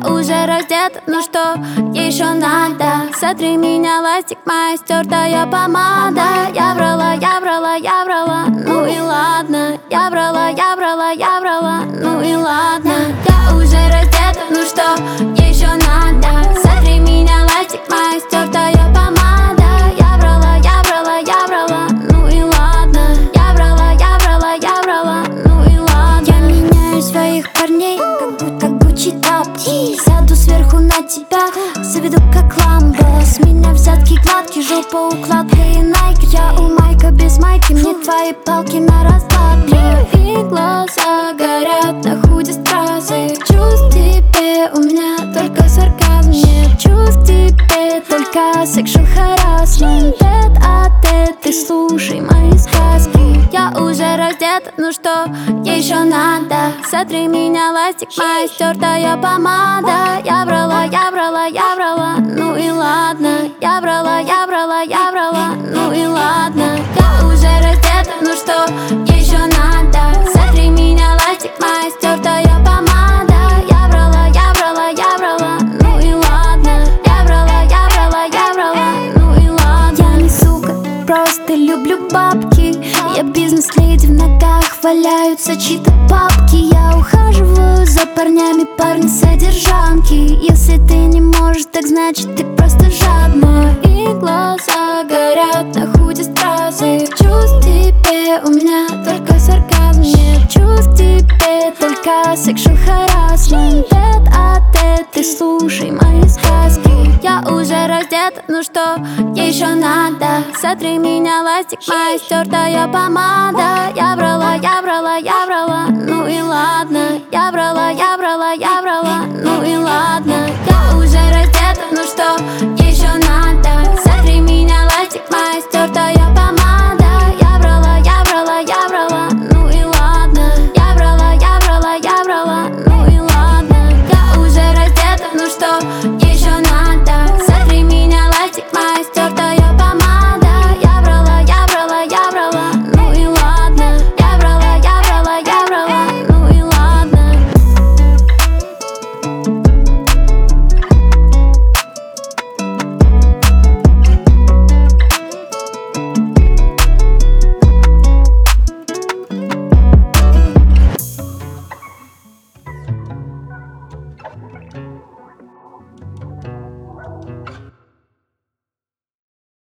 уже раздета, ну что еще надо? Сотри меня, ластик, моя стертая помада. Я врала, я врала, я врала, ну и ладно. Я врала, я врала, я врала, ну и ладно. Я уже раздета, ну что еще надо? Сотри меня, ластик, моя стертая помада. Я врала, я врала, я врала, ну и ладно. Я врала, я врала, я врала, ну и ладно. Я меняю своих парней, как будто Гуччи тапки. Сяду сверху на тебя, заведу как ламбо. С меня взятки гладкие, жопа укладка и найки. Я у Майка без майки, мне твои палки на раскладке. И глаза горят на худе с трассы. Чувств тебе у меня только сарказм. Нет чувств тебе, только sexual harassment. Тет-а-тет, ты слушай мои сказки. Я уже раздета, ну что еще надо? Сотри меня, ластик, моя стертая помада. Я врала, я врала, я врала, ну и ладно. Я врала, я врала, я врала, ну и ладно. Я уже раздета, ну что еще надо? Сотри меня, ластик, моя стертая помада. Я врала, я врала, я врала, ну и ладно. Я врала, я врала, я врала, ну и ладно. Я не сука, просто люблю бабки. Я бизнес-леди, в ногах валяются чьи-то папки. Я ухаживаю за парнями, парни содержанки. Если ты не можешь, так значит ты просто жадная. И глаза горят на худе с трассы. Чувств тебе у меня только сарказм. Нет чувств тебе, только sexual harassment. Тет-а-тет, ты слушай мои сказки. Я уже раздета, ну что еще надо? Сотри меня, ластик, моя стертая помада. Я врала, я врала, я врала, ну и ладно. Я врала, я врала, я врала, ну и ладно. Я уже раздета, ну что